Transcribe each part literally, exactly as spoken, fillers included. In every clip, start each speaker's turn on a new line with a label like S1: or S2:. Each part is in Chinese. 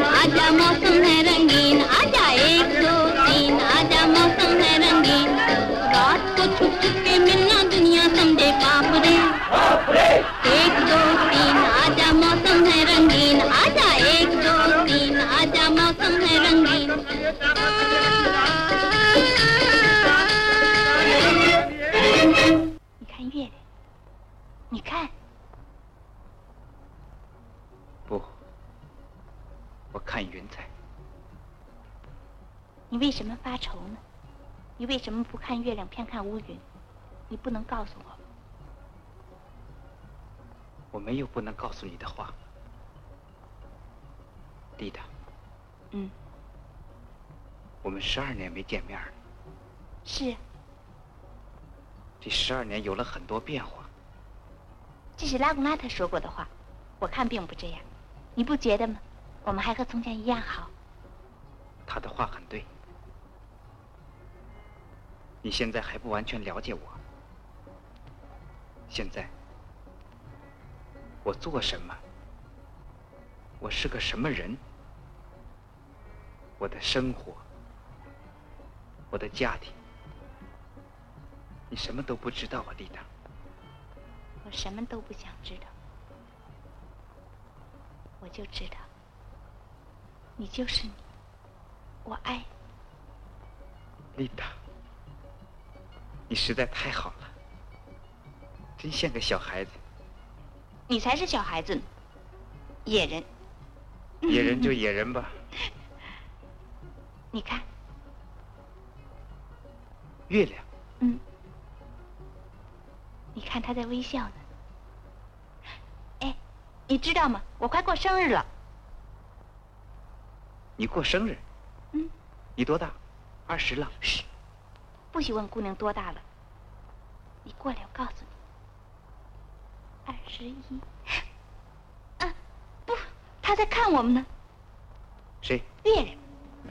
S1: आजा मौसम है रंगीन, आजा एक दो तीन, आजा मौसम है रंगीन। रात को छुप छुप के मिलना दुनिया समझे पाप रे। एक दो तीन, आजा मौसम है रंगीन, आजा एक दो तीन, आजा मौसम है रंगीन।你看月亮，你看。
S2: 不，我看云彩。
S3: 你为什么发愁呢？你为什么不看月亮，偏看乌云？你不能告诉我吗？
S2: 我没有不能告诉你的话，丽达。
S3: 嗯。
S2: 我们十二年没见面了。
S3: 是。
S2: 这十二年有了很多变化。
S3: 这是拉贡拉特说过的话，我看并不这样。你不觉得吗？我们还和从前一样好。
S2: 他的话很对。你现在还不完全了解我。现在我做什么？我是个什么人？我的生活，我的家庭，你什么都不知道啊，丽达。
S3: 我什么都不想知道，我就知道，你就是你，我爱
S2: 你。丽达，你实在太好了，真像个小孩子。
S3: 你才是小孩子呢，野人。
S2: 野人就野人吧。
S3: 你看，
S2: 月亮。
S3: 嗯。你看他在微笑呢。哎，你知道吗？我快过生日了。
S2: 你过生日？
S3: 嗯。
S2: 你多大？二十了。
S3: 嘘，不许问姑娘多大了。你过来，我告诉你。二十一。啊，不，他在看我们呢。
S2: 谁？
S3: 月亮。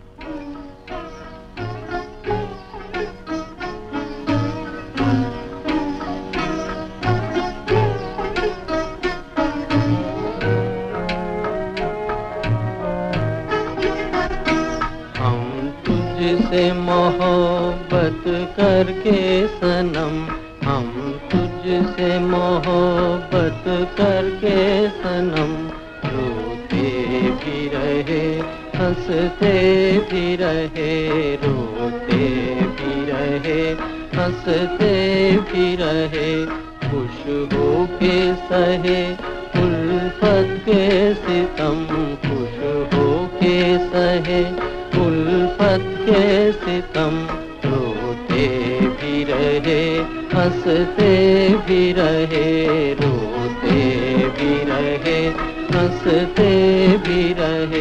S4: तुझसे मोहब्बत करके सनम, हम तुझसे मोहब्बत करके सनम, रोते भी रहे हंसते भी रहे, रोते भी रहे हंसते भी रहे, खुश हो के सहे उल्फत के सितम, खुश हो के सहे उल्फत के सितम, रोते भी रहे हंसते भी रहे, रोते भी रहे हंसते भी रहे।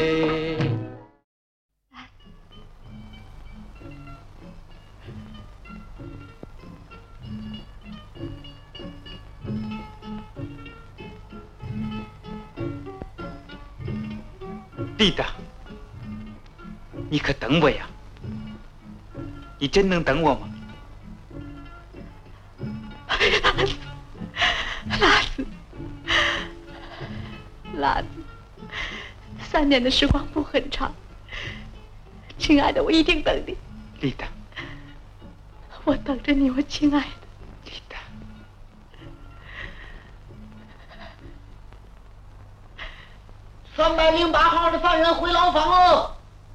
S2: 丽达，你可等我呀！你真能等我吗？
S3: 拉子，拉子，三年的时光不很长，亲爱的，我一定等你。
S2: 丽达，
S3: 我等着你，我亲爱的。
S2: 丽达，
S5: 三百零八号的犯人回牢房哦。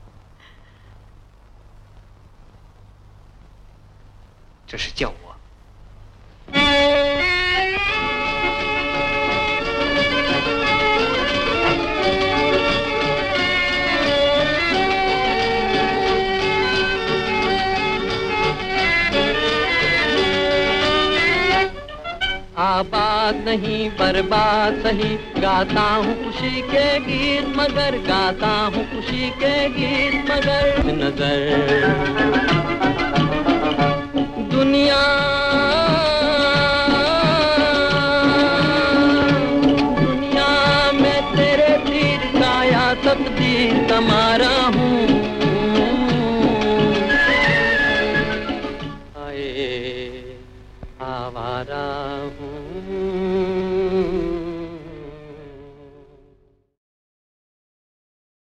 S2: 这是叫我。
S4: आबाद नहीं बर्बाद सही, गाता हूँ खुशी के गीत मगर, गाता हूँ खुशी के गीत मगर, नजर दुनिया